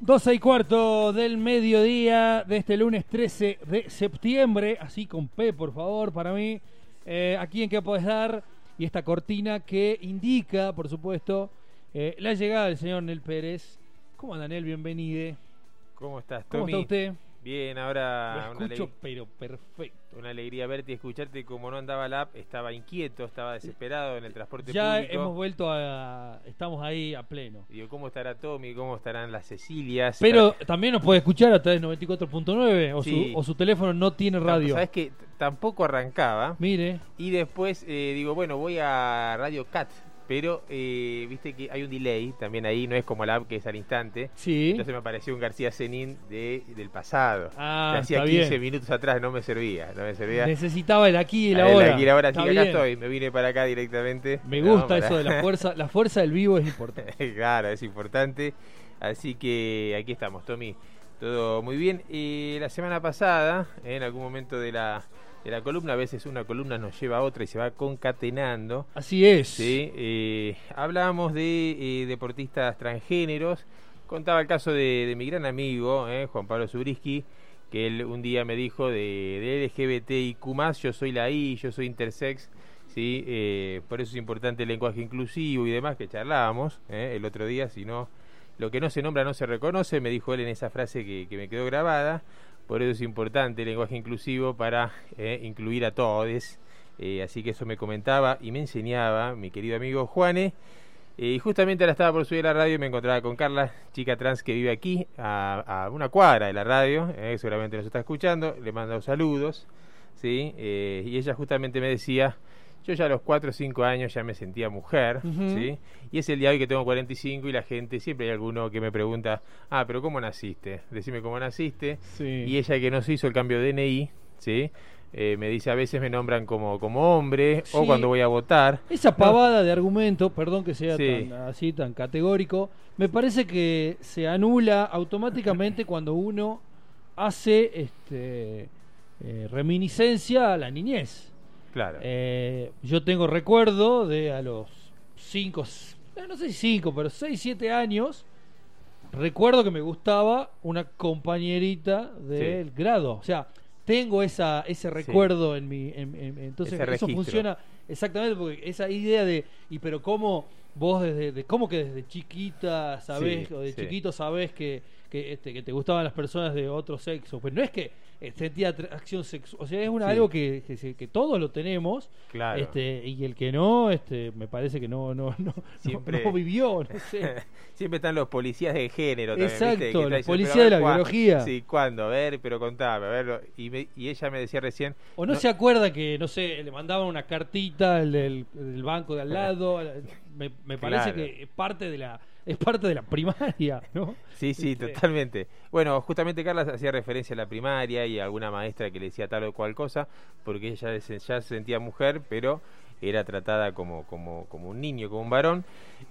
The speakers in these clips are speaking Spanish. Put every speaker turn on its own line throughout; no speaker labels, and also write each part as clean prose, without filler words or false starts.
12:15 del mediodía de este lunes 13 de septiembre, así con P, por favor, para mí. Aquí en qué podés dar, y esta cortina que indica, por supuesto, la llegada del señor Nel Pérez. ¿Cómo anda, Nel? Bienvenido.
¿Cómo estás,
¿Cómo
Tommy?
está usted?
Bien, ahora
Lo escucho, pero perfecto.
Una alegría verte y escucharte. Como no andaba la app, estaba inquieto, estaba desesperado en el transporte
Ya
público.
hemos vuelto estamos ahí a pleno.
Digo, ¿cómo estará Tommy? ¿Cómo estarán las Cecilias?
Pero también nos puede escuchar a través de 94.9 o,
Sí.
su teléfono no tiene radio.
¿Sabes que tampoco arrancaba?
Mire.
Y después digo, bueno, voy a Radio Cat. Pero viste que hay un delay también ahí, no es como la app que es al instante.
Sí.
Entonces me apareció un García Zenin del pasado.
Ah,
Que hacía
está
15
bien.
minutos atrás, no me servía.
Necesitaba el aquí y el
El
ahora.
aquí y el ahora, sí,
Está
acá
bien.
estoy, me vine para acá directamente.
Me
No,
gusta
para-
eso de la fuerza del vivo es importante.
Claro, es importante. Así que aquí estamos, Tommy. Todo muy bien. La semana pasada, en algún momento de la columna, a veces una columna nos lleva a otra y se va concatenando.
Así es.
Sí, hablábamos de deportistas transgéneros. Contaba el caso de mi gran amigo, Juan Pablo Zubriski, que él un día me dijo de LGBTIQ+, yo soy la I, yo soy intersex, ¿sí? Por eso es importante el lenguaje inclusivo y demás, que charlábamos el otro día. Si no, lo que no se nombra no se reconoce, me dijo él en esa frase que me quedó grabada. Por eso es importante el lenguaje inclusivo para incluir a todos. Así que eso me comentaba y me enseñaba mi querido amigo Juane. Y justamente ahora estaba por subir a la radio y me encontraba con Carla, chica trans que vive aquí, a una cuadra de la radio. Seguramente nos está escuchando, le mando saludos. ¿Sí? Y ella justamente me decía, yo ya a los 4 o 5 años ya me sentía mujer,
Ujú.
¿sí? Y es el día hoy que tengo 45 y la gente, siempre hay alguno que me pregunta, pero ¿cómo naciste? Decime cómo naciste.
Sí.
Y ella que no se hizo el cambio de DNI, ¿sí? Me dice, a veces me nombran como hombre,
Sí.
o cuando voy a votar.
Esa pavada de argumento, perdón que sea
Sí.
tan categórico, me parece que se anula automáticamente cuando uno hace reminiscencia a la niñez.
Claro.
Yo tengo recuerdo de a los 5, no sé si 5, pero 6, 7 años, recuerdo que me gustaba una compañerita del grado. O sea, tengo ese recuerdo en mi... entonces
Ese
eso
registro.
funciona exactamente porque esa idea de... pero cómo vos cómo que desde chiquita sabés,
Sí,
o de
sí.
chiquito sabés que te gustaban las personas de otro sexo. Pues no es que sentía atracción sexual, o sea, es
Sí.
algo que todos lo tenemos.
Claro.
Y el que no, me parece que no
Siempre-
no vivió, no sé.
Siempre están los policías de género también,
Exacto,
¿viste? Que
los
está diciendo,
policías
pero a
de
ver,
la biología.
Sí, ¿cuándo? A ver, pero contame, a ver. Y ella me decía recién...
O no se acuerda que, no sé, le mandaban una cartita del banco de al lado. Me parece
Claro.
que es parte de la primaria, ¿no?
Sí, totalmente. Bueno, justamente Carla hacía referencia a la primaria y a alguna maestra que le decía tal o cual cosa, porque ella ya se sentía mujer, pero era tratada como un niño, como un varón.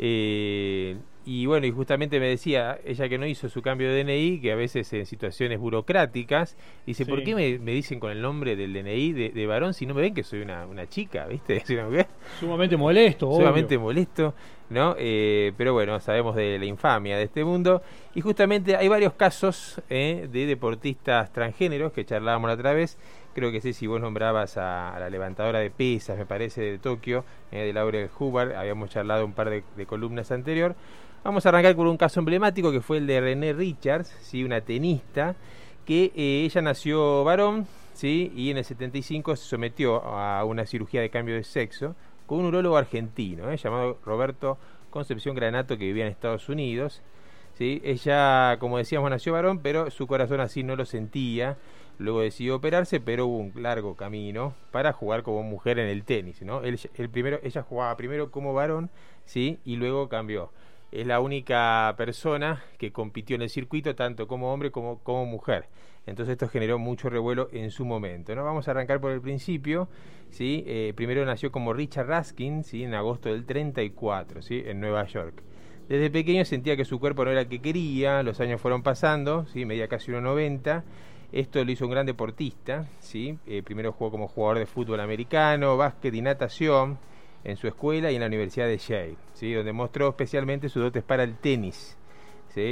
Y bueno, y justamente me decía, ella que no hizo su cambio de DNI, que a veces en situaciones burocráticas, dice,
Sí.
¿por qué me dicen con el nombre del DNI de varón si no me ven que soy una chica, ¿viste? Soy una mujer.
Sumamente molesto,
Sumamente
obvio.
molesto, ¿no? Pero bueno, sabemos de la infamia de este mundo. Y justamente hay varios casos de deportistas transgéneros que charlábamos la otra vez. Creo que si vos nombrabas a la levantadora de pesas, me parece, de Tokio, de Laurel Hubbard. Habíamos charlado un par de columnas anterior. Vamos a arrancar con un caso emblemático que fue el de René Richards, ¿sí? Una tenista que ella nació varón, ¿sí? Y en el 75 se sometió a una cirugía de cambio de sexo con un urólogo argentino, llamado Roberto Concepción Granato, que vivía en Estados Unidos. ¿Sí? Ella, como decíamos, nació varón, pero su corazón así no lo sentía. Luego decidió operarse, pero hubo un largo camino para jugar como mujer en el tenis, ¿no? Ella jugaba primero como varón, ¿sí? Y luego cambió. Es la única persona que compitió en el circuito tanto como hombre como mujer. Entonces esto generó mucho revuelo en su momento, ¿no? Vamos a arrancar por el principio, ¿sí? Primero nació como Richard Raskin, ¿sí? En agosto del 34, ¿sí? En Nueva York. Desde pequeño sentía que su cuerpo no era el que quería, los años fueron pasando, ¿sí? Medía casi 1,90. Esto lo hizo un gran deportista, ¿sí? Primero jugó como jugador de fútbol americano, básquet y natación en su escuela y en la Universidad de Yale, ¿sí? Donde mostró especialmente sus dotes para el tenis, ¿sí?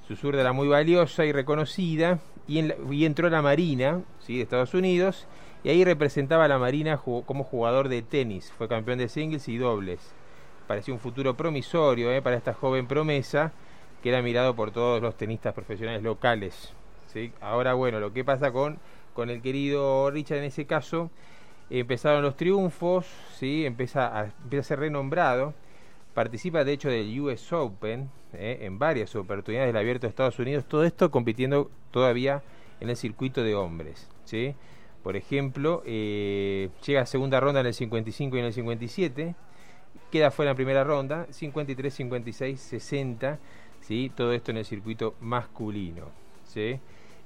Su zurda era muy valiosa y reconocida, y entró a la Marina, ¿sí?, de Estados Unidos, y ahí representaba a la Marina como jugador de tenis. Fue campeón de singles y dobles. Parecía un futuro promisorio para esta joven promesa, que era mirado por todos los tenistas profesionales locales, ¿sí? Ahora, bueno, lo que pasa con el querido Richard en ese caso, empezaron los triunfos, ¿sí? Empieza a ser renombrado, participa de hecho del US Open, en varias oportunidades del Abierto de Estados Unidos, todo esto compitiendo todavía en el circuito de hombres, ¿sí? Por ejemplo, llega a segunda ronda en el 55 y en el 57, queda fuera en primera ronda, 53, 56, 60, ¿sí? Todo esto en el circuito masculino, ¿sí?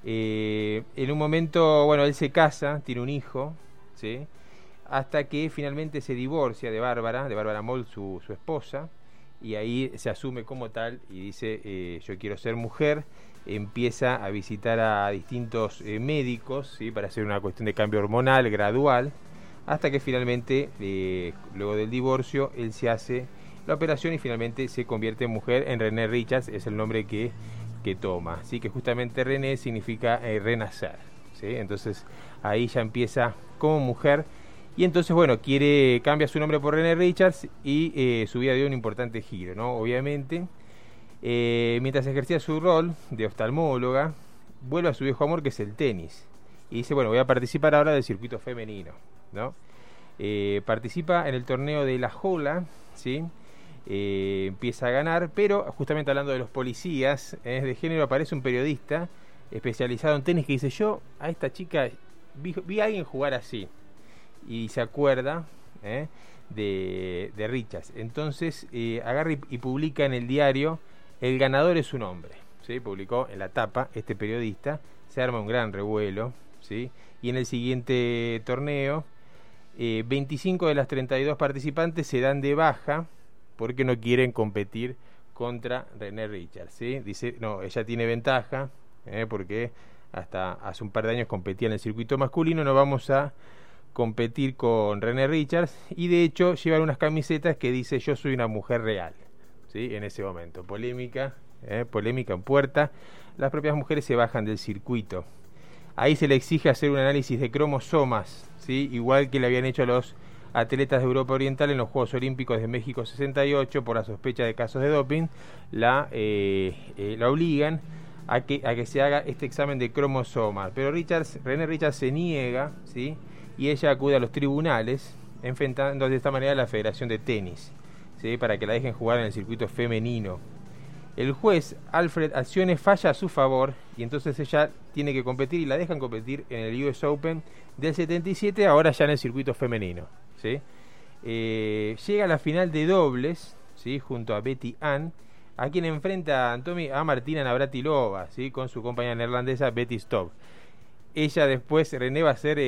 En un momento, bueno, él se casa, tiene un hijo, ¿sí?, hasta que finalmente se divorcia de Bárbara Moll, su esposa, y ahí se asume como tal y dice, yo quiero ser mujer. Empieza a visitar a distintos médicos, ¿sí?, para hacer una cuestión de cambio hormonal gradual, hasta que finalmente, luego del divorcio, él se hace la operación y finalmente se convierte en mujer, en René Richards, es el nombre que toma. Así que justamente René significa renacer, ¿sí? Entonces ahí ya empieza como mujer. Y entonces, bueno, cambia su nombre por René Richards y su vida dio un importante giro, ¿no? Obviamente, mientras ejercía su rol de oftalmóloga, vuelve a su viejo amor, que es el tenis. Y dice, bueno, voy a participar ahora del circuito femenino, ¿no? Participa en el torneo de La Jola, ¿sí? Empieza a ganar, pero justamente hablando de los policías de género, aparece un periodista especializado en tenis que dice, yo a esta chica vi a alguien jugar así. Y se acuerda de Richards. Entonces agarra y publica en el diario, el ganador es un hombre, ¿sí? Publicó en la tapa este periodista, se arma un gran revuelo, ¿sí? Y en el siguiente torneo, 25 de las 32 participantes se dan de baja porque no quieren competir contra René Richards, ¿sí? Dice, no, ella tiene ventaja, porque hasta hace un par de años competía en el circuito masculino, no vamos a competir con René Richards. Y de hecho llevan unas camisetas que dice, yo soy una mujer real, ¿sí? En ese momento, polémica en puerta. Las propias mujeres se bajan del circuito. Ahí se le exige hacer un análisis de cromosomas, ¿sí?, igual que le habían hecho a los atletas de Europa Oriental en los Juegos Olímpicos de México 68 por la sospecha de casos de doping. La obligan a que se haga este examen de cromosomas, pero René Richards se niega, ¿sí?, y ella acude a los tribunales, enfrentando de esta manera a la Federación de Tenis, ¿sí?, para que la dejen jugar en el circuito femenino. El juez Alfred Accione falla a su favor y entonces ella tiene que competir y la dejan competir en el US Open del 77, ahora ya en el circuito femenino, ¿sí? Llega a la final de dobles, ¿sí?, junto a Betty Ann, a quien enfrenta a Martina Navratilova, ¿sí?, con su compañera neerlandesa Betty Stob. Ella después, René, va a ser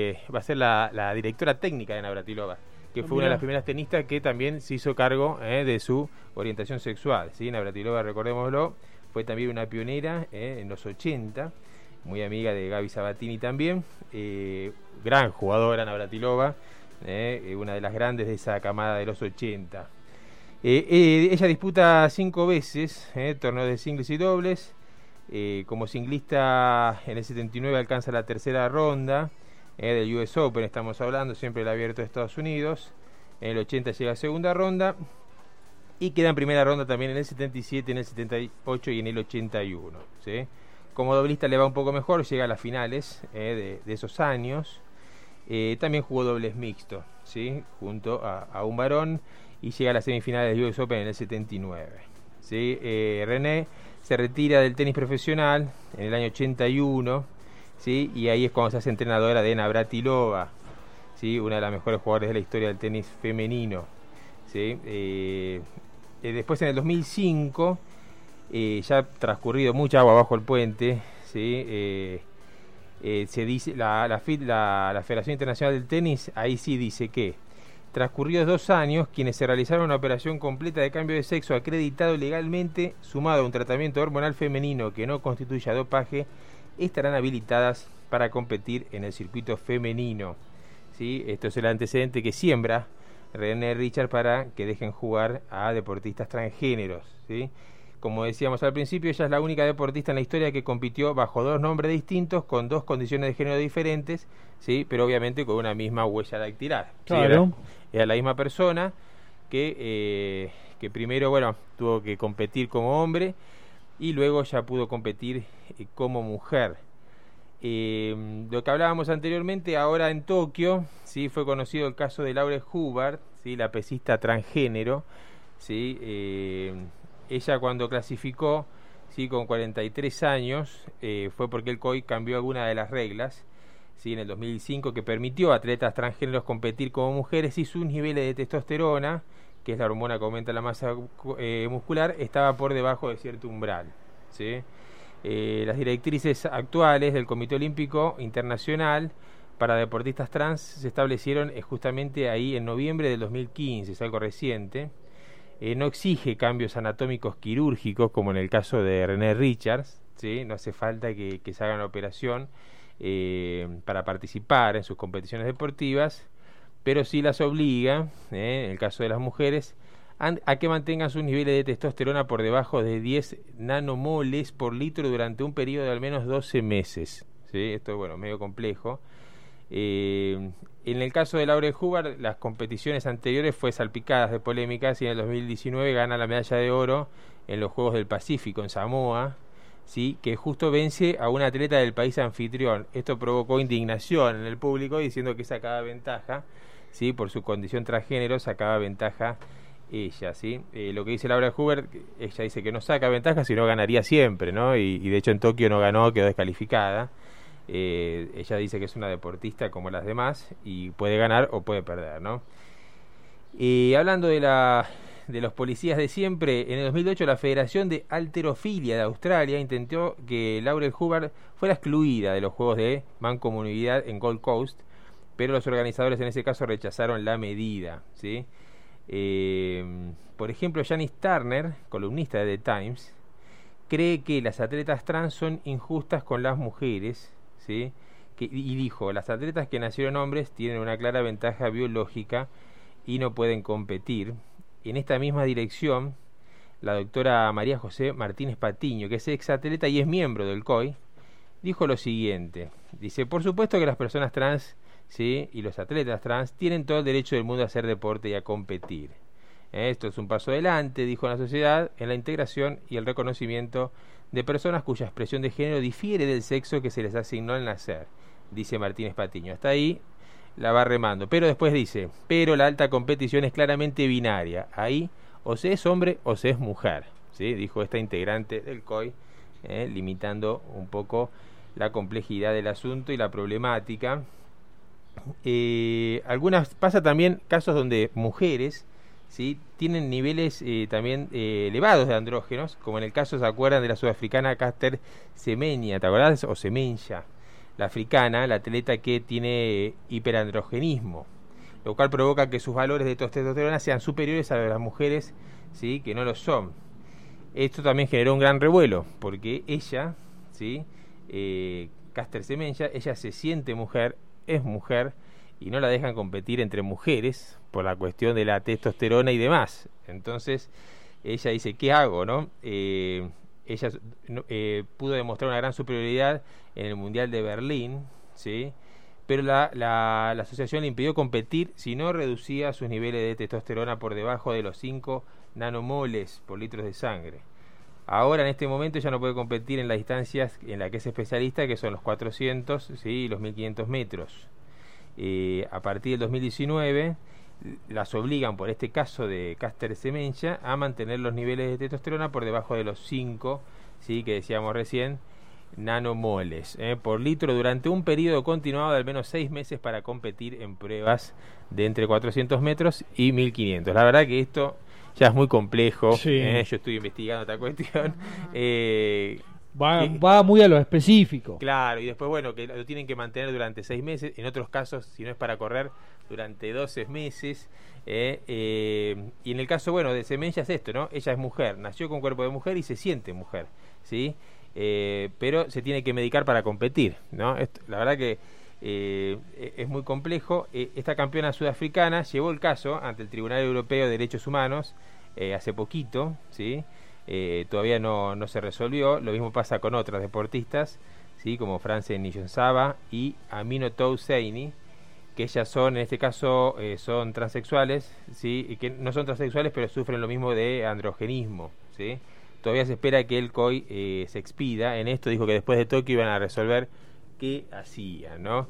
la directora técnica de Navratilova, que fue una de las primeras tenistas que también se hizo cargo de su orientación sexual, ¿sí? Navratilova, recordémoslo, fue también una pionera en los 80, muy amiga de Gaby Sabatini también, gran jugadora Navratilova, una de las grandes de esa camada de los 80. Ella disputa 5 veces torneos de singles y dobles. Como singlista en el 79 alcanza la tercera ronda del US Open, estamos hablando, siempre el Abierto de Estados Unidos. En el 80 llega a segunda ronda y queda en primera ronda también en el 77, en el 78 y en el 81, ¿sí? Como doblista le va un poco mejor, llega a las finales de esos años. También jugó dobles mixto, ¿sí?, junto a un varón, y llega a las semifinales del US Open en el 79, ¿sí? René se retira del tenis profesional en el año 81, ¿sí?, y ahí es cuando se hace entrenadora de Navratilova, ¿sí?, una de las mejores jugadoras de la historia del tenis femenino, ¿sí? Después, en el 2005, ya transcurrido mucha agua bajo el puente, ¿sí?, se dice, la Federación Internacional del Tenis ahí sí dice que transcurridos 2 años, quienes se realizaron una operación completa de cambio de sexo acreditado legalmente, sumado a un tratamiento hormonal femenino que no constituya dopaje, estarán habilitadas para competir en el circuito femenino, ¿sí? Esto es el antecedente que siembra René Richards para que dejen jugar a deportistas transgéneros, ¿sí? como decíamos al principio, ella es la única deportista en la historia que compitió bajo 2 nombres distintos, con 2 condiciones de género diferentes, ¿sí? Pero obviamente con una misma huella dactilar.
Claro.
¿Sí? Era la misma persona que primero, bueno, tuvo que competir como hombre y luego ya pudo competir como mujer. Lo que hablábamos anteriormente, ahora en Tokio, ¿sí? Fue conocido el caso de Laurel Hubbard, ¿sí? La pesista transgénero, ¿sí? Ella cuando clasificó, ¿sí? Con 43 años, fue porque el COI cambió alguna de las reglas, ¿sí? En el 2005, que permitió a atletas transgéneros competir como mujeres, y sus niveles de testosterona, que es la hormona que aumenta la masa muscular, estaba por debajo de cierto umbral, ¿sí? Las directrices actuales del Comité Olímpico Internacional para deportistas trans se establecieron justamente ahí en noviembre del 2015, es algo reciente. No exige cambios anatómicos quirúrgicos como en el caso de René Richards, ¿sí? No hace falta que se haga una operación para participar en sus competiciones deportivas, pero sí las obliga, en el caso de las mujeres, a que mantengan sus niveles de testosterona por debajo de 10 nanomoles por litro durante un periodo de al menos 12 meses. ¿Sí? Esto es, bueno, medio complejo. En el caso de Laurel Hubbard, las competiciones anteriores fue salpicadas de polémicas, y en el 2019 gana la medalla de oro en los Juegos del Pacífico en Samoa, ¿sí? Que justo vence a una atleta del país anfitrión. Esto provocó indignación en el público, diciendo que sacaba ventaja, ¿sí? Por su condición transgénero sacaba ventaja ella, ¿sí? Lo que dice Laurel Hubbard, ella dice que no saca ventaja, sino ganaría siempre, ¿no? Y de hecho en Tokio no ganó, quedó descalificada. Ella dice que es una deportista como las demás y puede ganar o puede perder, ¿no? Hablando de los policías de siempre, en el 2008 la Federación de Halterofilia de Australia intentó que Laurel Hubbard fuera excluida de los Juegos de Mancomunidad en Gold Coast, pero los organizadores en ese caso rechazaron la medida, ¿sí? Por ejemplo, Janice Turner, columnista de The Times, cree que las atletas trans son injustas con las mujeres, ¿sí? Y dijo: las atletas que nacieron hombres tienen una clara ventaja biológica y no pueden competir. En esta misma dirección, la doctora María José Martínez Patiño, que es exatleta y es miembro del COI, dijo lo siguiente. Dice: por supuesto que las personas trans, ¿sí? Y los atletas trans tienen todo el derecho del mundo a hacer deporte y a competir. Esto es un paso adelante, dijo la sociedad, en la integración y el reconocimiento de personas cuya expresión de género difiere del sexo que se les asignó al nacer, dice Martínez Patiño. Hasta ahí la va remando, pero después dice: pero la alta competición es claramente binaria, ahí o se es hombre o se es mujer, ¿sí? Dijo esta integrante del COI, limitando un poco la complejidad del asunto y la problemática. Pasa también casos donde mujeres, ¿sí? Tienen niveles también elevados de andrógenos, como en el caso, ¿se acuerdan?, de la sudafricana Caster Semenya, ¿te acordás? O Semenya, la africana, la atleta que tiene hiperandrogenismo, lo cual provoca que sus valores de testosterona sean superiores a los de las mujeres, ¿sí? Que no lo son. Esto también generó un gran revuelo, porque ella, ¿sí? Caster Semenya, ella se siente mujer, es mujer, y no la dejan competir entre mujeres por la cuestión de la testosterona y demás. Entonces ella dice: ¿qué hago, no? Ella pudo demostrar una gran superioridad en el Mundial de Berlín, ¿sí? Pero la asociación le impidió competir si no reducía sus niveles de testosterona por debajo de los 5 nanomoles por litros de sangre. Ahora, en este momento, ya no puede competir en las distancias en las que es especialista, que son los 400, ¿sí? Y los 1500 metros. A partir del 2019 las obligan, por este caso de Caster Semenya, a mantener los niveles de testosterona por debajo de los 5, ¿sí? Que decíamos recién, nanomoles por litro durante un periodo continuado de al menos 6 meses para competir en pruebas de entre 400 metros y 1500. La verdad que esto ya es muy complejo,
sí.
Yo estoy investigando esta cuestión.
Va muy a lo específico.
Claro, y después, bueno, que lo tienen que mantener durante 6 meses, en otros casos, si no es para correr, durante 12 meses. Y en el caso, bueno, de Semenya es esto, ¿no? Ella es mujer, nació con cuerpo de mujer y se siente mujer, ¿sí? Pero se tiene que medicar para competir, ¿no? La verdad que es muy complejo. Esta campeona sudafricana llevó el caso ante el Tribunal Europeo de Derechos Humanos hace poquito, ¿sí? todavía no se resolvió. Lo mismo pasa con otras deportistas, ¿sí? Como Frances Niyonsaba y Amino Toussaint, que ellas son, en este caso, son transexuales, ¿sí? Y que no son transexuales, pero sufren lo mismo de androgenismo, ¿sí? Todavía se espera que el COI se expida. En esto dijo que después de Tokio iban a resolver qué hacían, ¿no?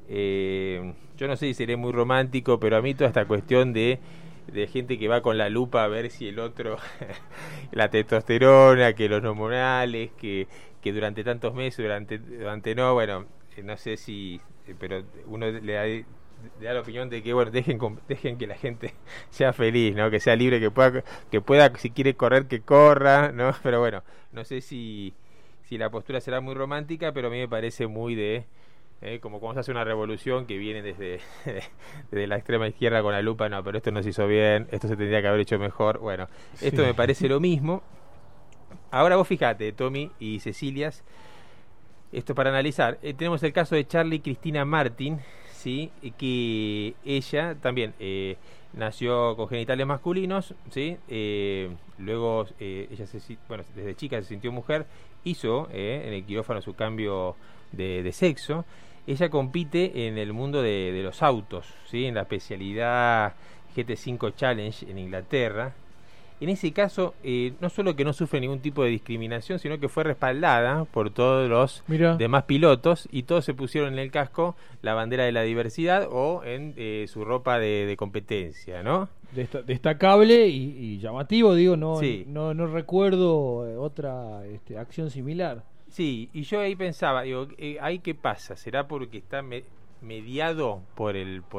Yo no sé si seré muy romántico, pero a mí toda esta cuestión de gente que va con la lupa a ver si el otro, la testosterona, que los hormonales, que durante tantos meses, durante no, bueno, no sé si, pero uno le da la opinión de que, bueno, dejen que la gente sea feliz, ¿no? Que sea libre, que pueda, si quiere correr, que corra, ¿no? Pero bueno, no sé si la postura será muy romántica, pero a mí me parece muy de... como cuando se hace una revolución que viene desde la extrema izquierda con la lupa, no, pero esto no se hizo bien, esto se tendría que haber hecho mejor. Bueno, esto me parece lo mismo. Ahora vos fíjate, Tommy y Cecilias, esto para analizar. Tenemos el caso de Charlie Cristina Martin, ¿sí? Que ella también nació con genitales masculinos, ¿sí? Luego ella desde chica se sintió mujer, hizo en el quirófano su cambio de sexo. Ella compite en el mundo de los autos, ¿sí? En la especialidad GT5 Challenge en Inglaterra. En ese caso, no solo que no sufre ningún tipo de discriminación, sino que fue respaldada por todos los demás pilotos, y todos se pusieron en el casco la bandera de la diversidad o en su ropa de competencia, ¿no?
Destacable y llamativo, digo, no,
sí.
no recuerdo otra acción similar.
Sí, y yo ahí pensaba, digo, ¿ahí qué pasa? ¿Será porque está mediado por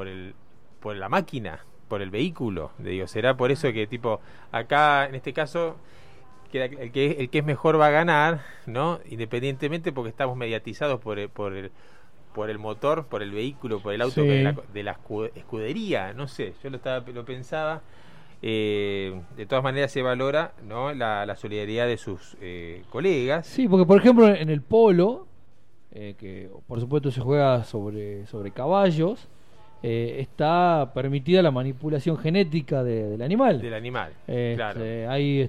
la máquina, por el vehículo? Digo, ¿será por eso que, tipo, acá, en este caso, que el que es mejor va a ganar, ¿no? Independientemente, porque estamos mediatizados por el motor, por el vehículo, por el auto, sí, de la escudería, no sé, yo lo pensaba. De todas maneras se valora, ¿no? la solidaridad de sus colegas.
Sí, porque por ejemplo en el polo, que por supuesto se juega sobre caballos, está permitida la manipulación genética del animal.
Del animal, claro.
Hay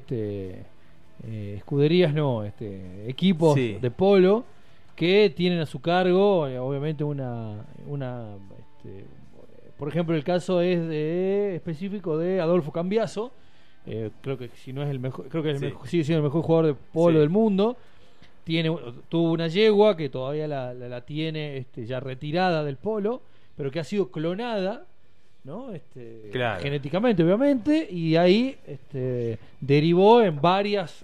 escuderías, equipos, sí, de polo que tienen a su cargo, obviamente por ejemplo, el caso es específico de Adolfo Cambiaso. Creo que si no es el mejor, creo que es sigue siendo el mejor jugador de polo, sí, del mundo. Tuvo una yegua que todavía la tiene ya retirada del polo, pero que ha sido clonada, ¿no? Claro, genéticamente, obviamente, y ahí derivó en varias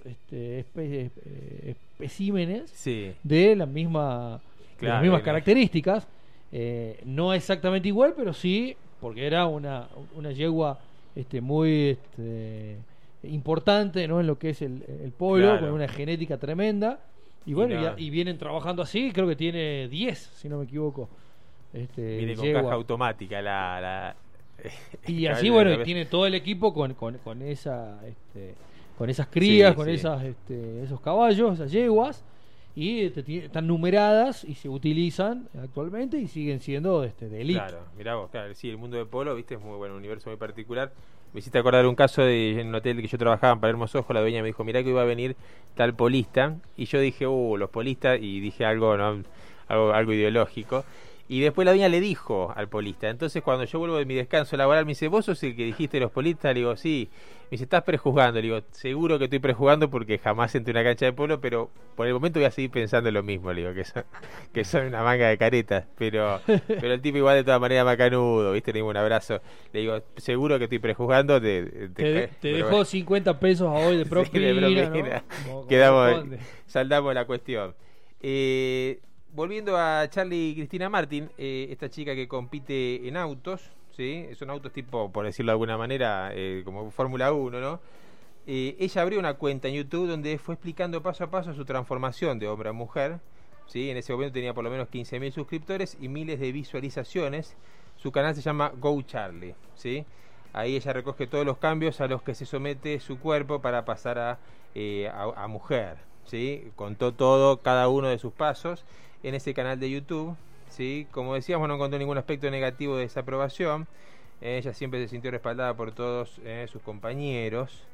especímenes, sí, de las mismas características. No exactamente igual, pero sí, porque era una yegua muy importante, ¿no? En lo que es el polo, claro, con una genética tremenda. Y bueno, y vienen trabajando así, creo que tiene 10, si no me equivoco.
Viene con caja automática
y así, bueno, y tiene todo el equipo con esa con esas crías, sí, con esos caballos, esas yeguas, y están numeradas y se utilizan actualmente y siguen siendo de élite.
Claro, mirá vos, claro, sí, el mundo de polo, viste, es muy bueno, un universo muy particular. Me hiciste acordar un caso en un hotel que yo trabajaba en Palermo Sojo. La dueña me dijo, mirá que iba a venir tal polista, y yo dije, los polistas, y dije algo, ¿no? algo ideológico. Y después la dueña le dijo al polista. Entonces cuando yo vuelvo de mi descanso laboral me dice, ¿vos sos el que dijiste los polistas? Le digo, sí. Me dice, ¿estás prejuzgando? Le digo, seguro que estoy prejuzgando porque jamás entré en una cancha de polo, pero por el momento voy a seguir pensando lo mismo. Le digo, que son una manga de caretas, pero el tipo igual de todas maneras macanudo, ¿viste? Le digo un abrazo. Le digo, seguro que estoy prejuzgando. Te
dejó bueno, 50 pesos a hoy de propina, sí, de propina,
¿no? Quedamos, saldamos la cuestión. Volviendo a Charlie y Cristina Martin, esta chica que compite en autos, ¿sí? Son autos tipo, por decirlo de alguna manera, como Fórmula 1, ¿no? Ella abrió una cuenta en YouTube donde fue explicando paso a paso su transformación de hombre a mujer, ¿sí? En ese momento tenía por lo menos 15.000 suscriptores y miles de visualizaciones. Su canal se llama Go Charlie, ¿sí? Ahí ella recoge todos los cambios a los que se somete su cuerpo para pasar a mujer, ¿sí? Contó todo, cada uno de sus pasos en ese canal de YouTube, ¿sí? Como decíamos, no encontró ningún aspecto negativo de desaprobación. Ella siempre se sintió respaldada por todos sus compañeros.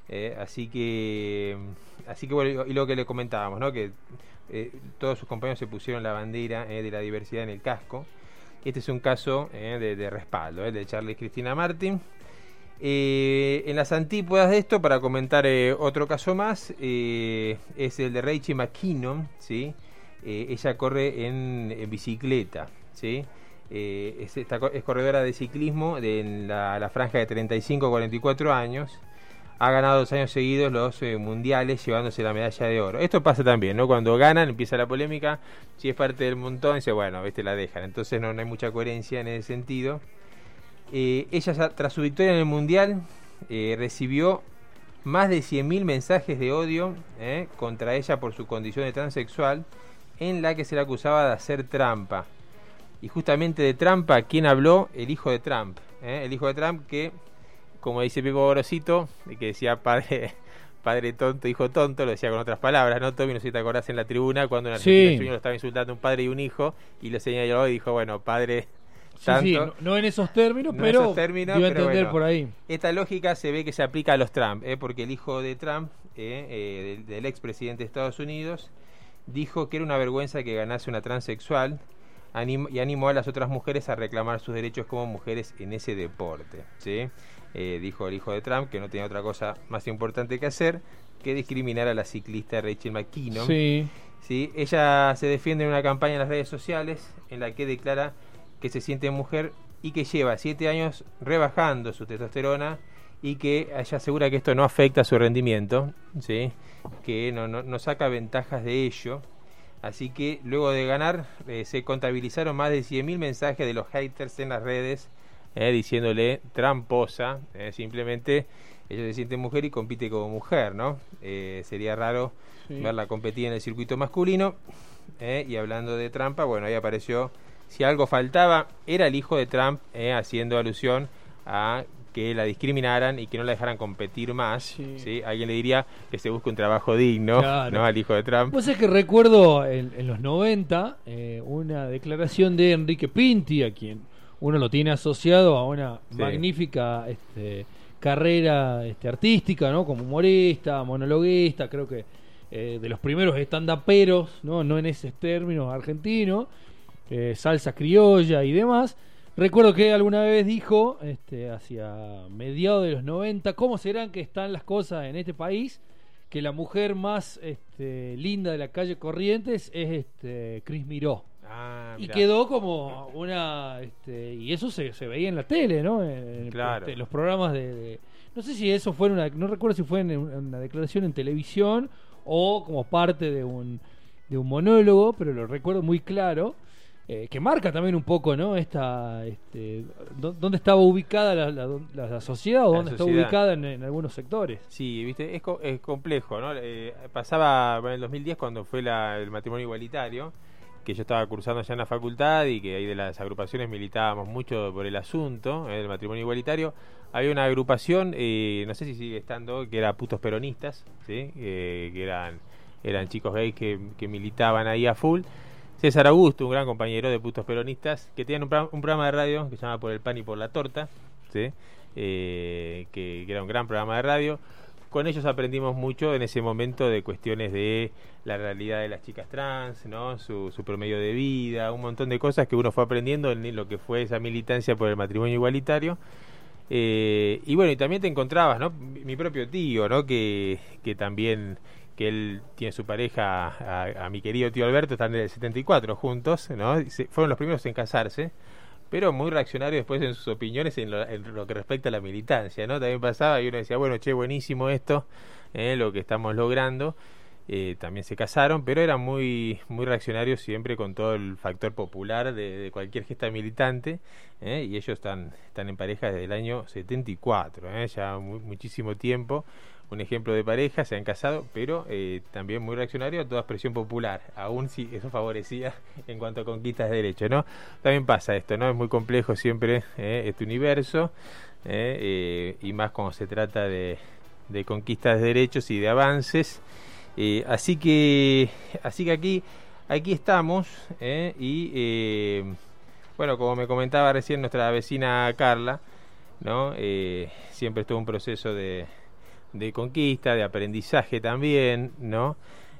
Así que bueno, y lo que le comentábamos, ¿no? Que todos sus compañeros se pusieron la bandera de la diversidad en el casco. Este es un caso de respaldo de Charlie Cristina Martin. En las antípodas de esto, para comentar otro caso más, es el de Rachel McKinnon, ¿sí? Ella corre en bicicleta, ¿sí? Es corredora de ciclismo en la franja de 35 a 44 años. Ha ganado 2 años seguidos los mundiales, llevándose la medalla de oro. Esto pasa también, ¿no? Cuando ganan, empieza la polémica. Si es parte del montón, dice, bueno, la dejan. Entonces no hay mucha coherencia en ese sentido. Ella, tras su victoria en el mundial, recibió más de 100.000 mensajes de odio contra ella por su condición de transexual, en la que se le acusaba de hacer trampa. Y justamente de trampa, ¿quién habló? El hijo de Trump. El hijo de Trump que, como dice Pipo Gorosito, que decía padre tonto, hijo tonto, lo decía con otras palabras, ¿no, Tommy? No sé si te acordás en la tribuna cuando en Argentina Junior lo estaba insultando un padre y un hijo, y lo señaló y dijo, bueno, padre tanto. Sí,
no en esos términos,
no
pero
esos términos,
dio a
pero
entender
bueno,
por ahí.
Esta lógica se ve que se aplica a los Trump, porque el hijo de Trump, del expresidente de Estados Unidos, dijo que era una vergüenza que ganase una transexual, y animó a las otras mujeres a reclamar sus derechos como mujeres en ese deporte, ¿sí? Dijo el hijo de Trump que no tenía otra cosa más importante que hacer que discriminar a la ciclista Rachel McKinnon. ¿Sí? Ella se defiende en una campaña en las redes sociales en la que declara que se siente mujer y que lleva 7 años rebajando su testosterona, y que ella asegura que esto no afecta su rendimiento, ¿sí? Que no saca ventajas de ello. Así que luego de ganar se contabilizaron más de 100.000 mensajes de los haters en las redes diciéndole tramposa. Simplemente ella se siente mujer y compite como mujer, ¿no? Sería raro verla competir en el circuito masculino. Y hablando de trampa, bueno, ahí apareció, si algo faltaba, era el hijo de Trump, haciendo alusión a que la discriminaran y que no la dejaran competir más. ¿Sí? Alguien le diría que se busque un trabajo digno, claro, ¿no? Al hijo de Trump.
Pues es que recuerdo en los 90 una declaración de Enrique Pinti, a quien uno lo tiene asociado a una magnífica carrera artística, ¿no? Como humorista, monologuista, creo que de los primeros stand-uperos, no en esos términos argentinos, salsa criolla y demás. Recuerdo que alguna vez dijo, hacia mediados de los 90, ¿cómo serán que están las cosas en este país? Que la mujer más linda de la calle Corrientes es Cris Miró. Y quedó como una... y eso se veía en la tele, ¿no?
Claro.
Los programas no sé si eso fue no recuerdo si fue en una declaración en televisión o como parte de un monólogo, pero lo recuerdo muy claro. Que marca también un poco, ¿no? Dónde estaba ubicada la sociedad, o dónde está ubicada en algunos sectores.
Sí, viste, es complejo, ¿no? Pasaba en el 2010 cuando fue el matrimonio igualitario, que yo estaba cursando allá en la facultad y que ahí de las agrupaciones militábamos mucho por el asunto del matrimonio igualitario. Había una agrupación, no sé si sigue estando, que era Putos Peronistas, ¿sí? Que eran chicos gays que militaban ahí a full. César Augusto, un gran compañero de Putos Peronistas, que tenían un programa de radio que se llama Por el Pan y por la Torta, ¿sí? Que era un gran programa de radio. Con ellos aprendimos mucho en ese momento de cuestiones de la realidad de las chicas trans, ¿no? Su promedio de vida, un montón de cosas que uno fue aprendiendo en lo que fue esa militancia por el matrimonio igualitario. Y bueno, y también te encontrabas, ¿no? Mi propio tío, ¿no? Que también... que él tiene su pareja, a mi querido tío Alberto, están desde el 74 juntos, ¿no? Fueron los primeros en casarse, pero muy reaccionarios después en sus opiniones en lo que respecta a la militancia, ¿no? También pasaba y uno decía, bueno, buenísimo esto, lo que estamos logrando. También se casaron, pero eran muy reaccionarios siempre con todo el factor popular de cualquier gesta militante, y ellos están en pareja desde el año 74, ya muchísimo tiempo. Un ejemplo de pareja, se han casado, pero también muy reaccionario a toda expresión popular, aún si eso favorecía en cuanto a conquistas de derechos, ¿no? También pasa esto, ¿no? Es muy complejo siempre este universo, y más cuando se trata de conquistas de derechos y de avances. Así que aquí estamos, y bueno, como me comentaba recién nuestra vecina Carla, ¿no? Siempre estuvo un proceso de de conquista, de aprendizaje también, ¿no?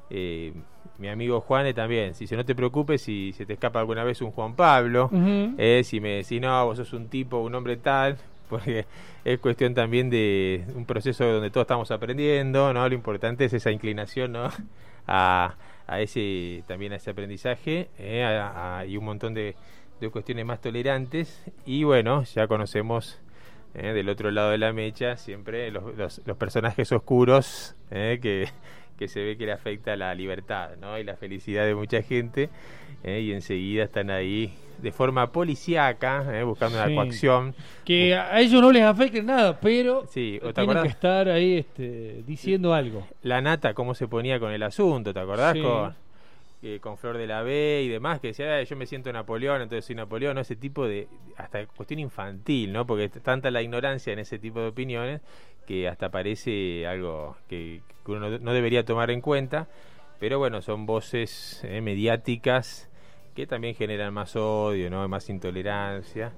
Mi amigo Juane también, si no te preocupes si se te escapa alguna vez un Juan Pablo, si me decís, no, vos sos un tipo, un hombre tal, porque es cuestión también de un proceso donde todos estamos aprendiendo, ¿no? Lo importante es esa inclinación, ¿no? a ese también a ese aprendizaje, y un montón de cuestiones más tolerantes. Y bueno, ya conocemos del otro lado de la mecha siempre los personajes oscuros, que se ve que le afecta la libertad, ¿no? Y la felicidad de mucha gente, y enseguida están ahí de forma policíaca, buscando una coacción.
Que a ellos no les afecta nada, pero
sí,
tienen que estar ahí diciendo algo.
La Nata, cómo se ponía con el asunto, ¿te acordás?
Sí.
Con Flor de la B y demás, que decía, yo me siento Napoleón, entonces soy Napoleón, ¿no? Ese tipo de, hasta cuestión infantil, ¿no? Porque tanta la ignorancia en ese tipo de opiniones que hasta parece algo que uno no debería tomar en cuenta, pero bueno, son voces mediáticas que también generan más odio, ¿no? Más intolerancia,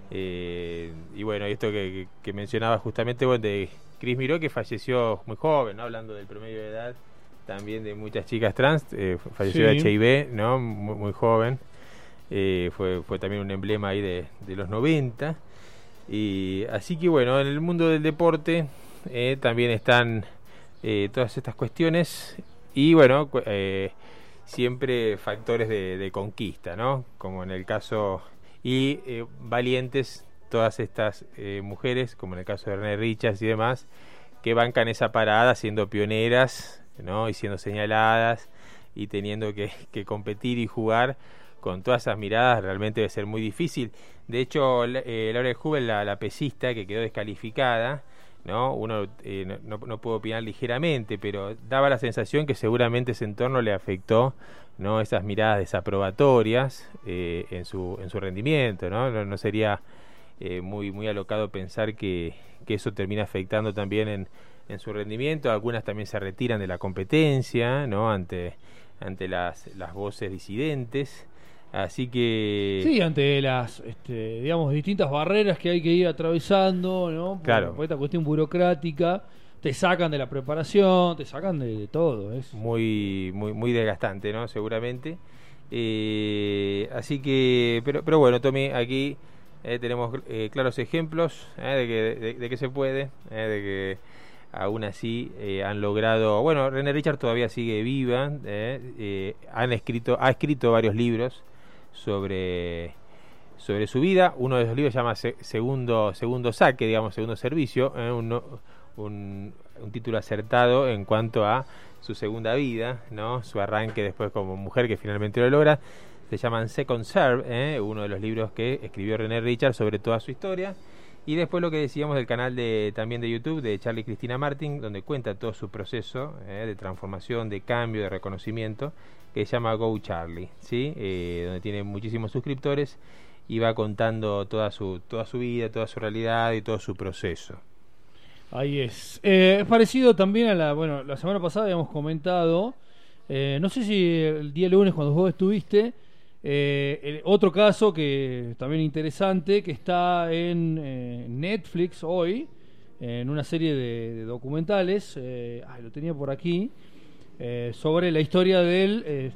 y bueno, esto que mencionaba justamente, bueno, de Cris Miró, que falleció muy joven, ¿no? Hablando del promedio de edad también de muchas chicas trans, falleció de HIV, ¿no? Muy joven, fue también un emblema ahí de los 90, y así que bueno, en el mundo del deporte también están todas estas cuestiones, y bueno, siempre factores de conquista, ¿no? Como en el caso, y valientes todas estas mujeres, como en el caso de René Richards y demás, que bancan esa parada siendo pioneras, ¿no? Y siendo señaladas y teniendo que competir y jugar con todas esas miradas. Realmente debe ser muy difícil. De hecho, Laura de Jubel, la pesista que quedó descalificada, ¿no? Uno no puede opinar ligeramente, pero daba la sensación que seguramente ese entorno le afectó, ¿no? Esas miradas desaprobatorias en su rendimiento, ¿no? No sería muy alocado pensar que eso termina afectando también en su rendimiento. Algunas también se retiran de la competencia, ¿no? Ante las voces disidentes. Así que
sí, ante las digamos distintas barreras que hay que ir atravesando, ¿no?
Claro.
Por esta cuestión burocrática, te sacan de la preparación, te sacan de todo, es
muy desgastante, ¿no? Seguramente. Así que pero bueno, Tommy, aquí tenemos claros ejemplos de que se puede, de que aún así han logrado. Bueno, René Richards todavía sigue viva, ha escrito varios libros sobre su vida. Uno de esos libros se llama segundo saque, digamos, segundo servicio, un título acertado en cuanto a su segunda vida, ¿no? Su arranque después como mujer, que finalmente lo logra. Se llaman Second Serve, uno de los libros que escribió René Richards sobre toda su historia. Y después lo que decíamos del canal también de YouTube de Charlie Cristina Martin, donde cuenta todo su proceso de transformación, de cambio, de reconocimiento, que se llama Go Charlie, ¿sí? Donde tiene muchísimos suscriptores y va contando toda su vida, toda su realidad y todo su proceso.
Ahí es. Es parecido también a la semana pasada habíamos comentado, no sé si el día lunes cuando vos estuviste, otro caso que también interesante, que está en Netflix hoy, en una serie de documentales, lo tenía por aquí, sobre la historia del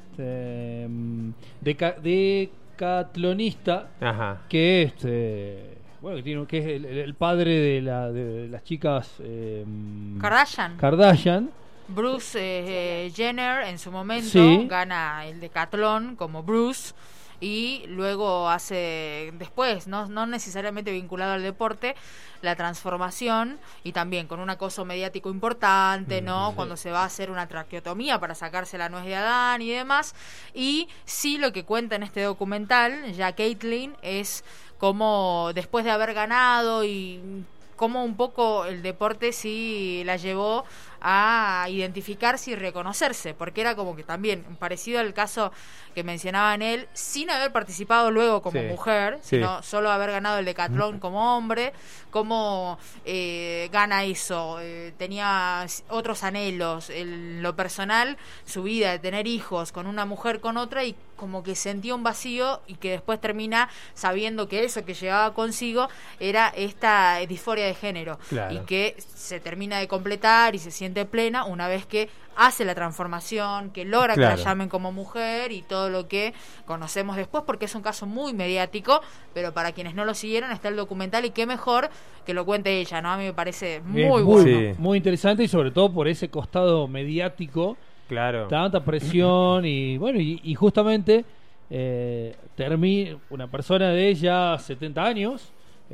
decatlonista.
Ajá.
Que que es el padre de las chicas Kardashian.
Bruce Jenner en su momento gana el decatlón como Bruce, y luego hace después, no necesariamente vinculado al deporte, la transformación, y también con un acoso mediático importante, ¿no? Cuando se va a hacer una traqueotomía para sacarse la nuez de Adán y demás. Y sí, lo que cuenta en este documental ya Caitlyn es como después de haber ganado y cómo un poco el deporte sí la llevó a identificarse y reconocerse, porque era como que también parecido al caso que mencionaba en él, sin haber participado luego como mujer, sino solo haber ganado el decatlón como hombre, cómo gana eso, tenía otros anhelos, en lo personal, su vida de tener hijos con una mujer, con otra, y como que sentía un vacío y que después termina sabiendo que eso que llevaba consigo era esta disforia de género,
claro,
y que se termina de completar y se siente plena una vez que hace la transformación, que logra
claro,
que la llamen como mujer y todo lo que conocemos después, porque es un caso muy mediático, pero para quienes no lo siguieron está el documental y qué mejor que lo cuente ella, ¿no? A mí me parece muy bueno.
Sí, muy interesante, y sobre todo por ese costado mediático,
claro,
tanta presión y bueno, y justamente una persona de ya 70 años,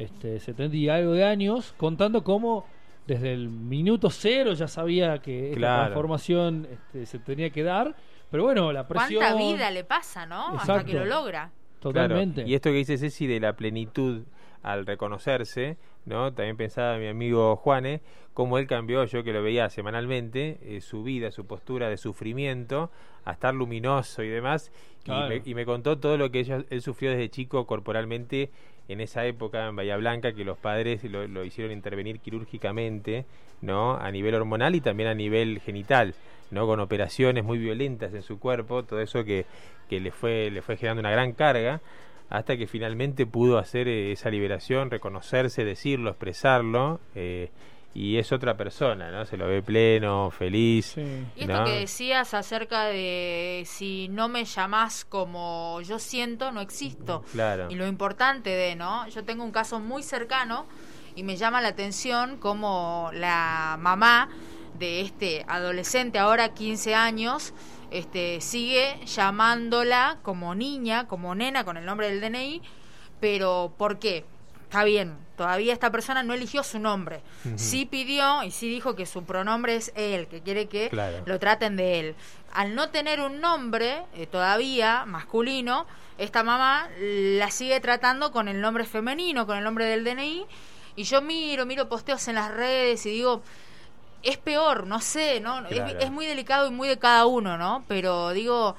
70 y algo de años, contando cómo desde el minuto cero ya sabía que esta
claro,
transformación se tenía que dar, pero bueno, la presión...
¿Cuánta vida le pasa, no?
Exacto.
Hasta que lo logra.
Totalmente.
Claro. Y esto que dice Ceci de la plenitud al reconocerse, ¿no? También pensaba mi amigo Juane, cómo él cambió, yo que lo veía semanalmente, su vida, su postura de sufrimiento, a estar luminoso y demás,
claro,
y me contó todo lo que él sufrió desde chico corporalmente en esa época en Bahía Blanca, que los padres lo hicieron intervenir quirúrgicamente, ¿no? A nivel hormonal y también a nivel genital, ¿no? Con operaciones muy violentas en su cuerpo, todo eso que le fue generando una gran carga, hasta que finalmente pudo hacer esa liberación, reconocerse, decirlo, expresarlo, y es otra persona, ¿no? Se lo ve pleno, feliz.
Sí.
Y esto, ¿no?, que decías acerca de si no me llamás como yo siento, no existo.
Claro.
Y lo importante ¿no? Yo tengo un caso muy cercano y me llama la atención como la mamá de este adolescente, ahora 15 años, sigue llamándola como niña, como nena, con el nombre del DNI, pero ¿por qué? Está bien, todavía esta persona no eligió su nombre. Uh-huh. Sí pidió y sí dijo que su pronombre es él, que quiere que claro, lo traten de él. Al no tener un nombre todavía masculino, esta mamá la sigue tratando con el nombre femenino, con el nombre del DNI, y yo miro posteos en las redes y digo, es peor, no sé, ¿no? Claro. Es muy delicado y muy de cada uno, ¿no? Pero digo,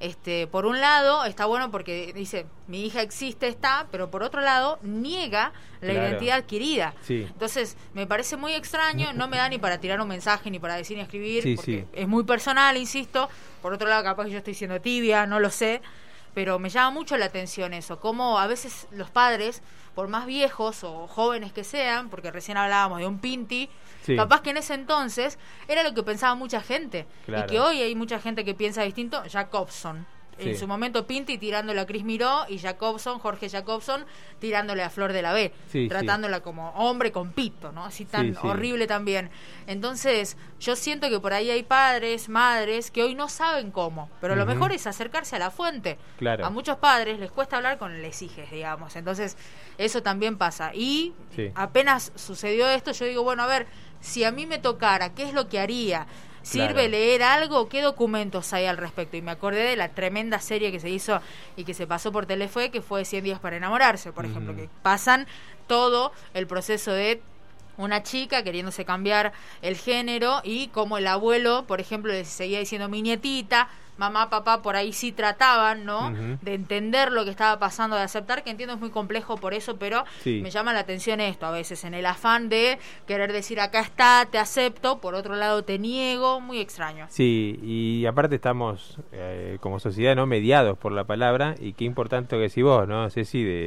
por un lado está bueno porque dice, mi hija existe, pero por otro lado niega la claro, identidad adquirida.
Sí.
Entonces, me parece muy extraño, no me da ni para tirar un mensaje, ni para decir ni escribir,
sí,
porque
sí,
es muy personal, insisto. Por otro lado, capaz que yo estoy siendo tibia, no lo sé, pero me llama mucho la atención eso, cómo a veces los padres, por más viejos o jóvenes que sean, porque recién hablábamos de un Pinti, sí, capaz que en ese entonces era lo que pensaba mucha gente, claro, y que hoy hay mucha gente que piensa distinto. Jacobson, sí, en su momento Pinti tirándole a Cris Miró, y Jorge Jacobson tirándole a Flor de la B, sí, tratándola, sí, como hombre con pito, ¿no? Así tan, sí, horrible también. Entonces yo siento que por ahí hay padres, madres que hoy no saben cómo, pero lo mejor es acercarse a la fuente.
Claro.
A muchos padres les cuesta hablar con les hijes, digamos, entonces eso también pasa. Y sí, apenas sucedió esto, yo digo, bueno, a ver, si a mí me tocara, ¿qué es lo que haría? ¿Sirve claro, leer algo? ¿Qué documentos hay al respecto? Y me acordé de la tremenda serie que se hizo y que se pasó por Telefe, que fue 100 días para enamorarse, por ejemplo, que pasan todo el proceso de una chica queriéndose cambiar el género y como el abuelo, por ejemplo, le seguía diciendo mi nietita, mamá, papá, por ahí sí trataban, ¿no? De entender lo que estaba pasando, de aceptar, que entiendo es muy complejo por eso, pero sí, me llama la atención esto, a veces en el afán de querer decir acá está, te acepto, por otro lado te niego, muy extraño.
Sí, y aparte estamos como sociedad, ¿no?, mediados por la palabra, y qué importante que decís vos, ¿no? Ceci,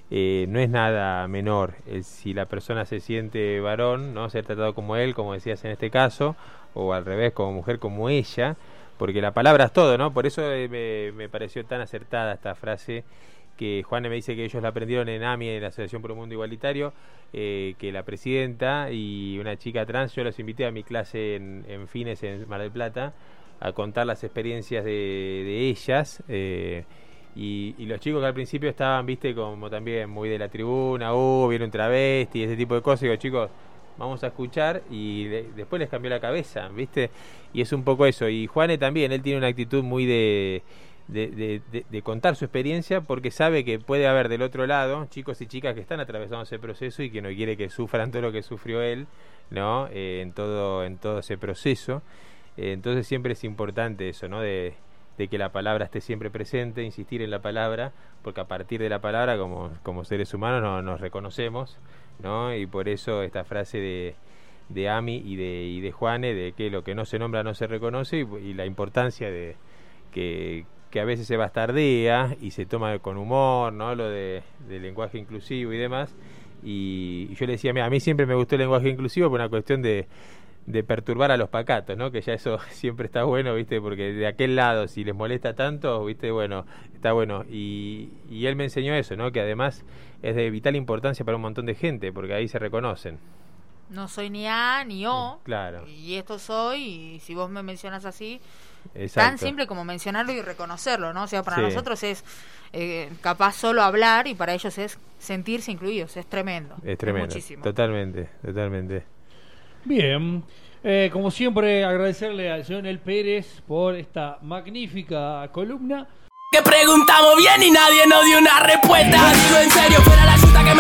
no es nada menor si la persona se siente varón, ¿no?, ser tratado como él, como decías en este caso, o al revés, como mujer, como ella, porque la palabra es todo, ¿no? Por eso me pareció tan acertada esta frase que Juan me dice que ellos la aprendieron en AMI, en la Asociación por un Mundo Igualitario, que la presidenta y una chica trans, yo los invité a mi clase en Fines, en Mar del Plata, a contar las experiencias de ellas, y los chicos que al principio estaban, viste, como también muy de la tribuna, viene un travesti, ese tipo de cosas, digo, chicos, vamos a escuchar, y después les cambió la cabeza, ¿viste? Y es un poco eso. Y Juane también, él tiene una actitud muy de contar su experiencia, porque sabe que puede haber del otro lado chicos y chicas que están atravesando ese proceso y que no quiere que sufran todo lo que sufrió él, ¿no? En todo ese proceso. Entonces siempre es importante eso, ¿no? De que la palabra esté siempre presente, insistir en la palabra, porque a partir de la palabra, como seres humanos, nos reconocemos, ¿no? Y por eso esta frase de Ami y de Juane, de que lo que no se nombra no se reconoce, y la importancia de que que a veces se bastardea y se toma con humor, ¿no? Lo del lenguaje inclusivo y demás. Y yo le decía, mira, a mí siempre me gustó el lenguaje inclusivo por una cuestión de perturbar a los pacatos, ¿no? Que ya eso siempre está bueno, ¿viste? Porque de aquel lado, si les molesta tanto, ¿viste? Bueno, está bueno. Y él me enseñó eso, ¿no? Que además es de vital importancia para un montón de gente, porque ahí se reconocen.
No soy ni A ni O.
Claro.
Y esto soy, y si vos me mencionas así,
Exacto.
tan simple como mencionarlo y reconocerlo, ¿no? O sea, para
Sí.
nosotros es capaz solo hablar y para ellos es sentirse incluidos. Es tremendo.
Es tremendo.
Muchísimo.
Totalmente.
Bien, como siempre agradecerle al señor El Pérez por esta magnífica columna.
Que preguntamos bien y nadie nos dio una respuesta. Digo en serio, fuera la chuta que me